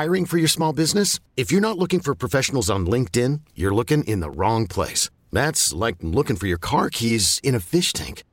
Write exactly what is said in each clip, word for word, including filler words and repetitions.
Hiring for your small business? If you're not looking for professionals on LinkedIn, you're looking in the wrong place. That's like looking for your car keys in a fish tank.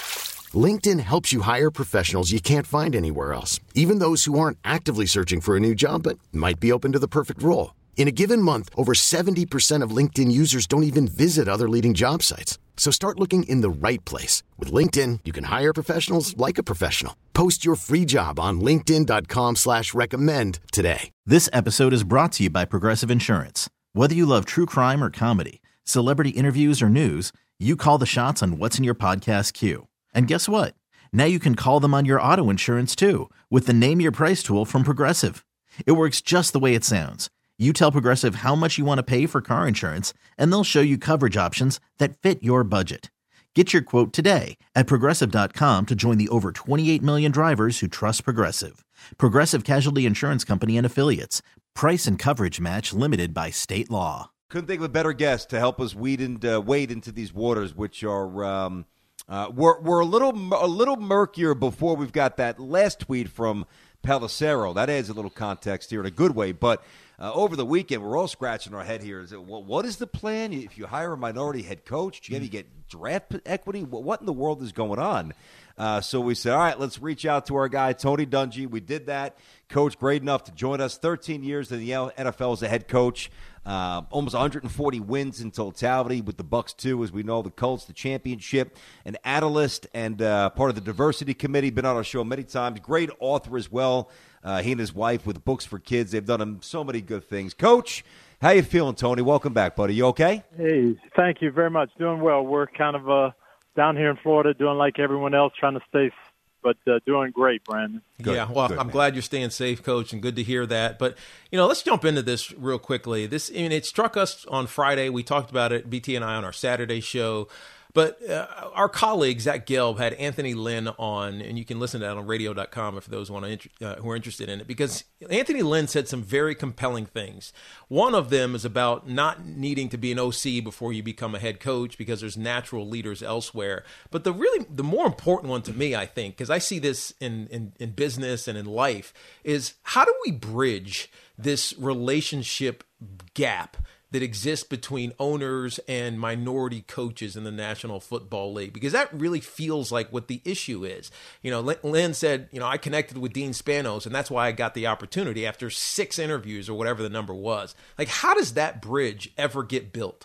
LinkedIn helps you hire professionals you can't find anywhere else, even those who aren't actively searching for a new job but might be open to the perfect role. In a given month, over seventy percent of LinkedIn users don't even visit other leading job sites. So start looking in the right place. With LinkedIn, you can hire professionals like a professional. Post your free job on linkedin dot com slash recommend today. This episode is brought to you by Progressive Insurance. Whether you love true crime or comedy, celebrity interviews or news, you call the shots on what's in your podcast queue. And guess what? Now you can call them on your auto insurance too with the Name Your Price tool from Progressive. It works just the way it sounds. You tell Progressive how much you want to pay for car insurance, and they'll show you coverage options that fit your budget. Get your quote today at Progressive dot com to join the over twenty-eight million drivers who trust Progressive. Progressive Casualty Insurance Company and Affiliates. Price and coverage match limited by state law. Couldn't think of a better guest to help us weed and, uh, wade into these waters, which are um, uh, we're, we're a little a little murkier before we've got that last tweet from Pelissero. That adds a little context here in a good way, but Uh, over the weekend, we're all scratching our head here. Is it, well, what is the plan? If you hire a minority head coach, do you, have you get draft equity? What in the world is going on? Uh, so we said, all right, let's reach out to our guy, Tony Dungy. We did that. Coach great enough to join us. thirteen years in the N F L as a head coach. Uh, almost one hundred forty wins in totality with the Bucs too, as we know, the Colts, the championship, an analyst and uh, part of the diversity committee. Been on our show many times. Great author as well. Uh, he and his wife with Books for Kids. They've done him so many good things. Coach, how you feeling, Tony? Welcome back, buddy. You okay? Hey, thank you very much. Doing well. We're kind of uh, down here in Florida doing like everyone else, trying to stay, but uh, doing great, Brandon. Good. Yeah, well, Good, I'm man. glad you're staying safe, Coach, and good to hear that. But, you know, let's jump into this real quickly. This, I mean, it struck us on Friday. We talked about it, B T and I, on our Saturday show. But uh, our colleague, Zach Gelb, had Anthony Lynn on, and you can listen to that on radio dot com if those want to, uh, who are interested in it, because Anthony Lynn said some very compelling things. One of them is about not needing to be an O C before you become a head coach because there's natural leaders elsewhere. But the really, the more important one to me, I think, because I see this in, in, in business and in life, is how do we bridge this relationship gap that exists between owners and minority coaches in the National Football League? Because that really feels like what the issue is. You know, Lynn said, you know, I connected with Dean Spanos, and that's why I got the opportunity after six interviews or whatever the number was. Like, how does that bridge ever get built?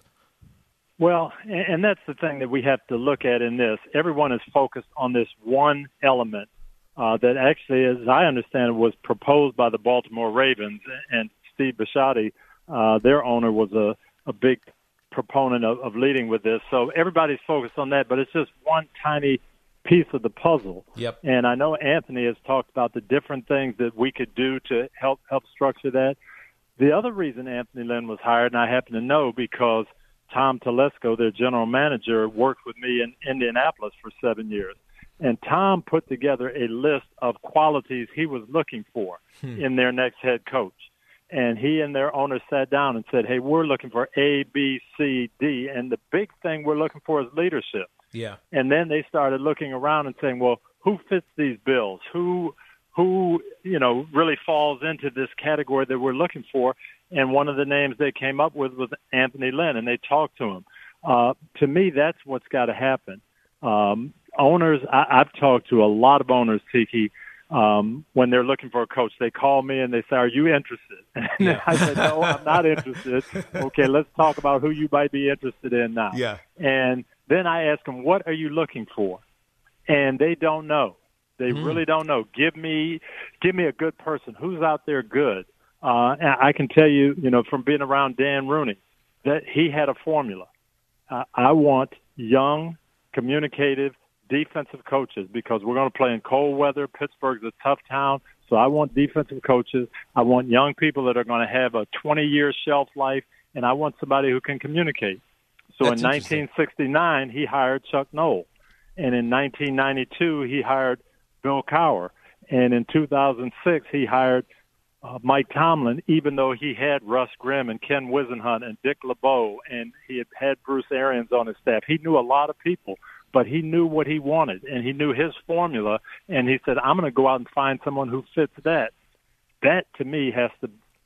Well, and that's the thing that we have to look at in this. Everyone is focused on this one element uh, that actually, as I understand it, was proposed by the Baltimore Ravens, and Steve Bisciotti, Uh, their owner, was a, a big proponent of, of leading with this. So everybody's focused on that, but it's just one tiny piece of the puzzle. Yep. And I know Anthony has talked about the different things that we could do to help help structure that. The other reason Anthony Lynn was hired, and I happen to know because Tom Telesco, their general manager, worked with me in Indianapolis for seven years. And Tom put together a list of qualities he was looking for hmm. in their next head coach. And he and their owner sat down and said, hey, we're looking for A, B, C, D. And the big thing we're looking for is leadership. Yeah. And then they started looking around and saying, well, who fits these bills? Who, who, you know, really falls into this category that we're looking for? And one of the names they came up with was Anthony Lynn, and they talked to him. Uh, to me, that's what's got to happen. Um, owners, I, I've talked to a lot of owners, Tiki, Um, when they're looking for a coach, they call me and they say, are you interested? And yeah. I said, no, I'm not interested. Okay, let's talk about who you might be interested in now. Yeah. And then I ask them, what are you looking for? And they don't know. They mm. really don't know. Give me, give me a good person. Who's out there good? Uh, and I can tell you, you know, from being around Dan Rooney, that he had a formula. Uh, I want young, communicative, defensive coaches because we're going to play in cold weather. Pittsburgh's a tough town, so I want defensive coaches. I want young people that are going to have a twenty-year shelf life, and I want somebody who can communicate. So That's in nineteen sixty-nine, he hired Chuck Noll, and in nineteen ninety-two, he hired Bill Cowher, and in two thousand six, he hired uh, Mike Tomlin, even though he had Russ Grimm and Ken Wisenhunt and Dick LeBeau, and he had had Bruce Arians on his staff. He knew a lot of people. But he knew what he wanted, and he knew his formula, and he said, I'm going to go out and find someone who fits that. That, to me, has to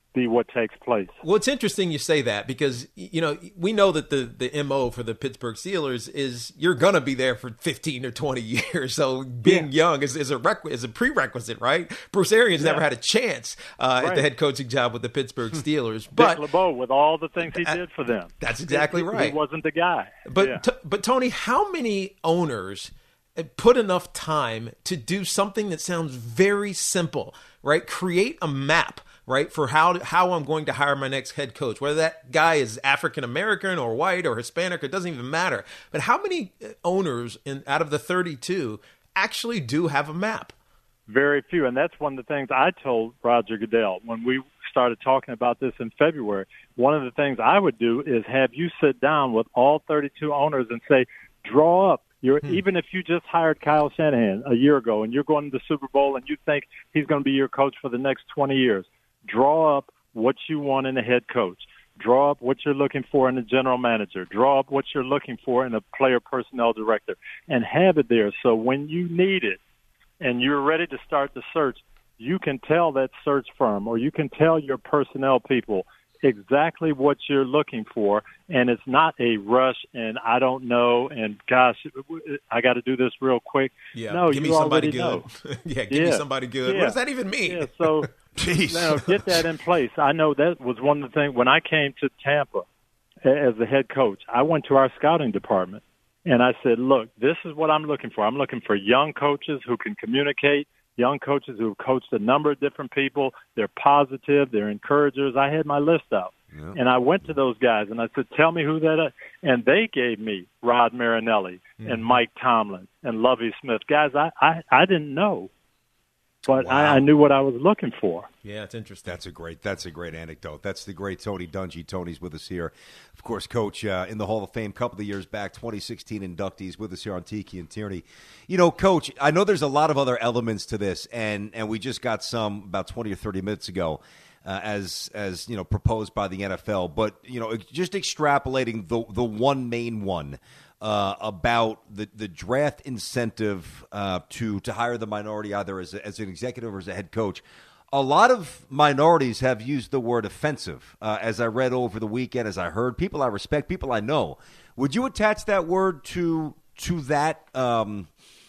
be what takes place. Well, it's interesting you say that because, you know, we know that the, the M O for the Pittsburgh Steelers is you're going to be there for fifteen or twenty years. So being yeah. young is, is, a requ- is a prerequisite, right? Bruce Arians yeah. never had a chance uh, right. at the head coaching job with the Pittsburgh Steelers. But Dick LeBeau, with all the things he did for them. That's exactly he, right. He wasn't the guy. But, yeah. t- but Tony, how many owners put enough time to do something that sounds very simple, right? Create a map, right, for how how I'm going to hire my next head coach, whether that guy is African American or white or Hispanic, it doesn't even matter. But how many owners in out of the thirty-two actually do have a map? Very few, and that's one of the things I told Roger Goodell when we started talking about this in February. One of the things I would do is have you sit down with all thirty-two owners and say, draw up. You're, hmm. Even if you just hired Kyle Shanahan a year ago and you're going to the Super Bowl and you think he's going to be your coach for the next twenty years, draw up what you want in a head coach. Draw up what you're looking for in a general manager. Draw up what you're looking for in a player personnel director and have it there so when you need it and you're ready to start the search, you can tell that search firm or you can tell your personnel people exactly what you're looking for, and it's not a rush and I don't know and gosh, I got to do this real quick. Yeah, no, give you me somebody good. Know. yeah, give yeah. me somebody good. Yeah. What does that even mean? Yeah, so you know, get that in place. I know that was one of the things when I came to Tampa as the head coach. I went to our scouting department and I said, "Look, this is what I'm looking for. I'm looking for young coaches who can communicate." Young coaches who have coached a number of different people. They're positive. They're encouragers. I had my list out. Yeah. And I went to those guys, and I said, tell me who that is. And they gave me Rod Marinelli mm-hmm. and Mike Tomlin and Lovie Smith. Guys, I, I, I didn't know, but wow. I, I knew what I was looking for. Yeah, it's interesting. That's a great that's a great anecdote. That's the great Tony Dungy. Tony's with us here. Of course, Coach, uh, in the Hall of Fame a couple of years back, twenty sixteen inductees with us here on Tiki and Tierney. You know, Coach, I know there's a lot of other elements to this, and, and we just got some about twenty or thirty minutes ago. Uh, as as you know, proposed by the N F L, but you know, just extrapolating the the one main one uh, about the, the draft incentive uh, to to hire the minority either as a, as an executive or as a head coach. A lot of minorities have used the word offensive. Uh, as I read over the weekend, as I heard, people I respect, people I know. Would you attach that word to to that? Um,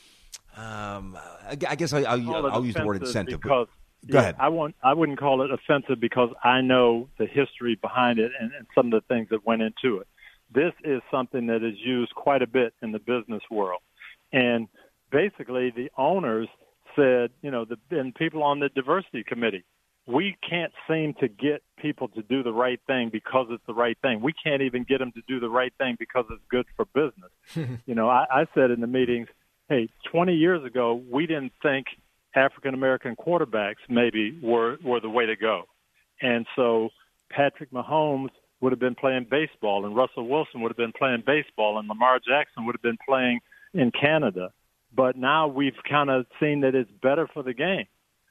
um, I, I guess I, I'll, I'll use the word incentive. Because- Go yeah, ahead. I won't. I wouldn't call it offensive because I know the history behind it and, and some of the things that went into it. This is something that is used quite a bit in the business world, and basically the owners said, you know, the and people on the diversity committee, we can't seem to get people to do the right thing because it's the right thing. We can't even get them to do the right thing because it's good for business. you know, I, I said in the meetings, hey, twenty years ago we didn't think African-American quarterbacks maybe were, were the way to go. And so Patrick Mahomes would have been playing baseball and Russell Wilson would have been playing baseball and Lamar Jackson would have been playing in Canada. But now we've kind of seen that it's better for the game.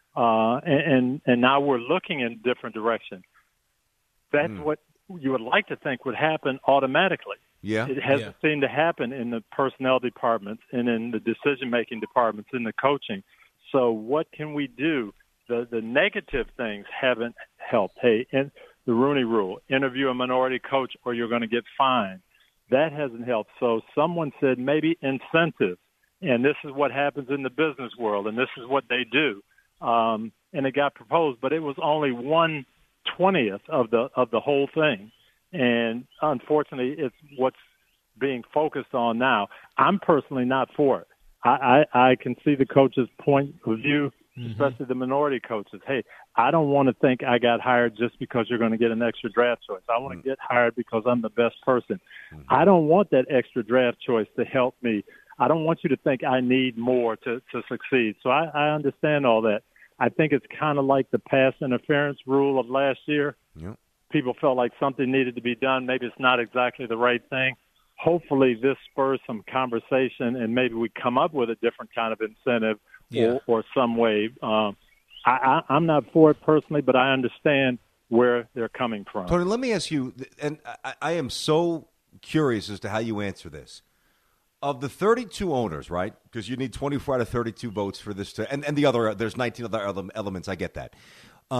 Uh, and, and, and now we're looking in different directions. That's mm. what you would like to think would happen automatically. Yeah. It hasn't yeah. seemed to happen in the personnel departments and in the decision-making departments, in the coaching. So what can we do? The the negative things haven't helped. Hey, in the Rooney Rule, interview a minority coach or you're going to get fined. That hasn't helped. So someone said maybe incentive, and this is what happens in the business world, and this is what they do. Um, and it got proposed, but it was only one twentieth of the of the whole thing. And unfortunately, it's what's being focused on now. I'm personally not for it. I, I, I can see the coach's point of view, especially mm-hmm. the minority coaches. Hey, I don't want to think I got hired just because you're going to get an extra draft choice. I want to mm-hmm. get hired because I'm the best person. Mm-hmm. I don't want that extra draft choice to help me. I don't want you to think I need more to, to succeed. So I, I understand all that. I think it's kind of like the pass interference rule of last year. Yep. People felt like something needed to be done. Maybe it's not exactly the right thing. Hopefully this spurs some conversation and maybe we come up with a different kind of incentive yeah. or, or some way. Um, I, I, I'm not for it personally, but I understand where they're coming from. Tony, let me ask you, and I, I am so curious as to how you answer this. Of the thirty-two owners, right, because you need twenty-four out of thirty-two votes for this to, and, and the other, there's nineteen other elements, I get that. Um,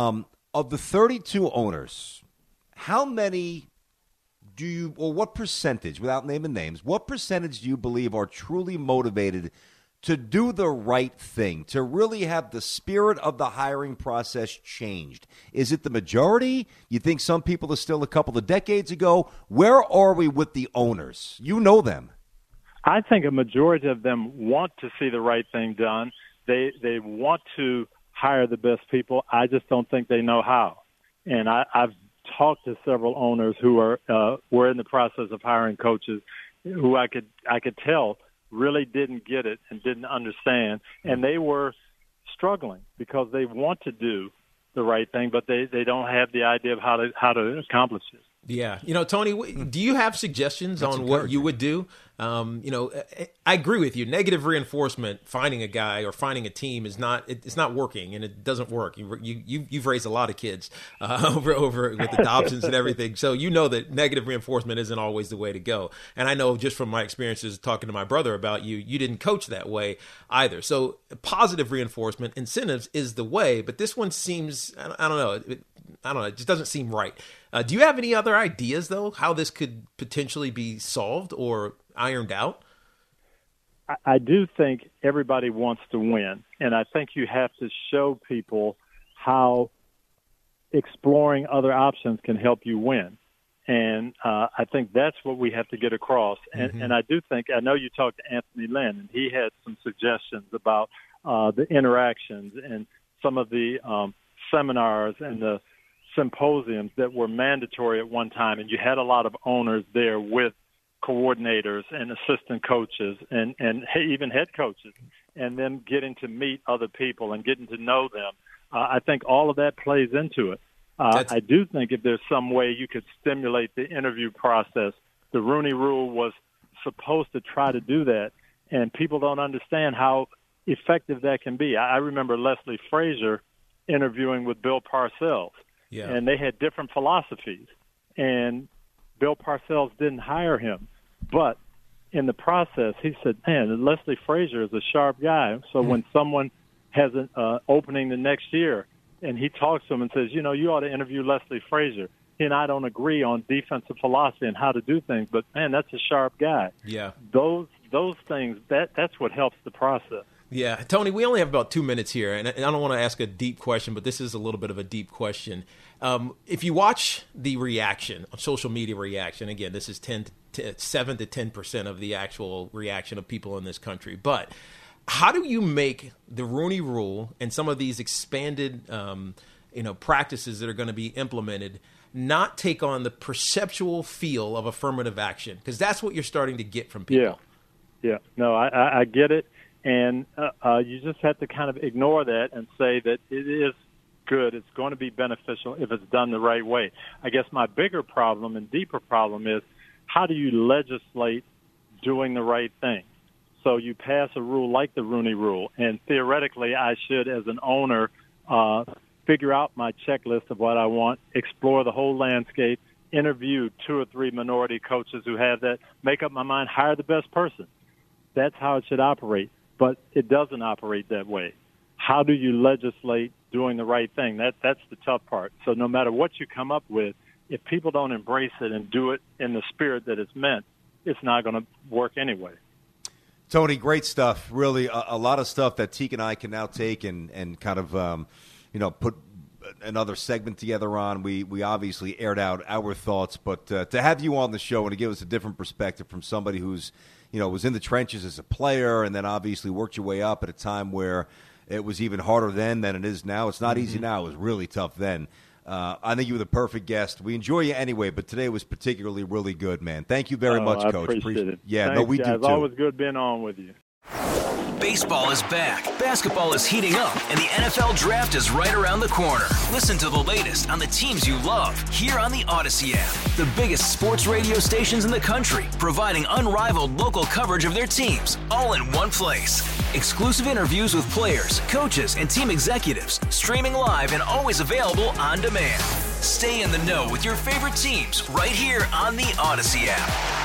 of the thirty-two owners, how many do you, or what percentage, without naming names, what percentage do you believe are truly motivated to do the right thing, to really have the spirit of the hiring process changed? Is it the majority? You think some people are still a couple of decades ago? Where are we with the owners? You know them. I think a majority of them want to see the right thing done. They they want to hire the best people. I just don't think they know how. And I, I've talked to several owners who are uh, were in the process of hiring coaches, who I could I could tell really didn't get it and didn't understand, and they were struggling because they want to do the right thing, but they, they don't have the idea of how to how to accomplish it. Yeah. You know, Tony, do you have suggestions That's on what you would do? Um, you know, I agree with you. Negative reinforcement, finding a guy or finding a team is not, it, it's not working, and it doesn't work. You, you, you've raised a lot of kids uh, over, over with adoptions and everything. So you know that negative reinforcement isn't always the way to go. And I know just from my experiences talking to my brother about you, you didn't coach that way either. So positive reinforcement, incentives is the way, but this one seems, I don't know, it, I don't know, it just doesn't seem right. Uh, do you have any other ideas, though, how this could potentially be solved or ironed out? I, I do think everybody wants to win, and I think you have to show people how exploring other options can help you win. And uh, I think that's what we have to get across. And, mm-hmm. and I do think, I know you talked to Anthony Lynn, and he had some suggestions about uh, the interactions and some of the um, seminars and the symposiums that were mandatory at one time, and you had a lot of owners there with coordinators and assistant coaches and, and even head coaches, and them getting to meet other people and getting to know them. Uh, I think all of that plays into it. Uh, I do think if there's some way you could stimulate the interview process, the Rooney Rule was supposed to try to do that, and people don't understand how effective that can be. I, I remember Leslie Frazier interviewing with Bill Parcells. Yeah. And they had different philosophies, and Bill Parcells didn't hire him. But in the process, he said, man, Leslie Frazier is a sharp guy. So mm-hmm. when someone has an uh, opening the next year, and he talks to him and says, you know, you ought to interview Leslie Frazier. He and I don't agree on defensive philosophy and how to do things, but, man, that's a sharp guy. Yeah. Those those things, that that's what helps the process. Yeah. Tony, we only have about two minutes here, and I don't want to ask a deep question, but this is a little bit of a deep question. Um, if you watch the reaction, social media reaction, again, this is ten to seven to ten percent of the actual reaction of people in this country. But how do you make the Rooney Rule and some of these expanded um, you know, practices that are going to be implemented not take on the perceptual feel of affirmative action? Because that's what you're starting to get from people. Yeah. Yeah. No, I, I, I get it. And uh, uh, you just have to kind of ignore that and say that it is good. It's going to be beneficial if it's done the right way. I guess my bigger problem and deeper problem is how do you legislate doing the right thing? So you pass a rule like the Rooney Rule, and theoretically I should, as an owner, uh, figure out my checklist of what I want, explore the whole landscape, interview two or three minority coaches who have that, make up my mind, hire the best person. That's how it should operate. But it doesn't operate that way. How do you legislate doing the right thing? That That's the tough part. So no matter what you come up with, if people don't embrace it and do it in the spirit that it's meant, it's not going to work anyway. Tony, great stuff. Really, a, a lot of stuff that Teague and I can now take and, and kind of, um, you know, put another segment together on. We we obviously aired out our thoughts, but uh, to have you on the show and to give us a different perspective from somebody who's, you know, was in the trenches as a player and then obviously worked your way up at a time where it was even harder then than it is now. It's not mm-hmm. easy now. It was really tough then. Uh, I think you were the perfect guest. We enjoy you anyway, but today was particularly really good, man. Thank you very oh, much, I Coach. Appreciate it. Yeah, Thanks, no, we guys. do It's too. always good being on with you. Baseball is back, basketball is heating up, and the N F L Draft is right around the corner. Listen to the latest on the teams you love here on the Odyssey app. The biggest sports radio stations in the country, providing unrivaled local coverage of their teams, all in one place. Exclusive interviews with players, coaches, and team executives, streaming live and always available on demand. Stay in the know with your favorite teams right here on the Odyssey app.